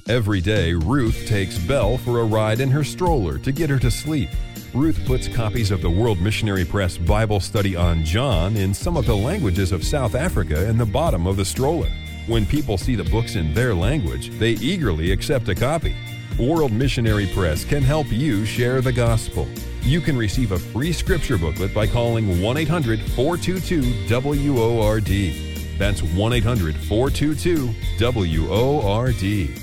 Every day, Ruth takes Belle for a ride in her stroller to get her to sleep. Ruth puts copies of the World Missionary Press Bible Study on John in some of the languages of South Africa in the bottom of the stroller. When people see the books in their language, they eagerly accept a copy. World Missionary Press can help you share the gospel. You can receive a free scripture booklet by calling 1-800-422-WORD. That's 1-800-422-WORD.